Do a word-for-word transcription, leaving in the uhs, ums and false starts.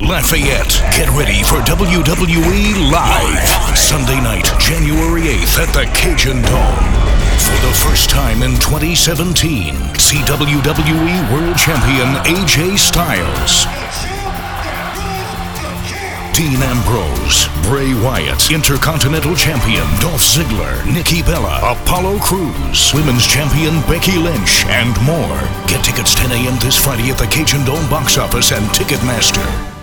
Lafayette. Get ready for W W E Live. Sunday night, January eighth at the Cajun Dome. For the first time in twenty seventeen, see W W E World Champion A J Styles, Dean Ambrose, Bray Wyatt, Intercontinental Champion Dolph Ziggler, Nikki Bella, Apollo Crews, Women's Champion Becky Lynch, and more. Get tickets ten a.m. this Friday at the Cajun Dome box office and Ticketmaster.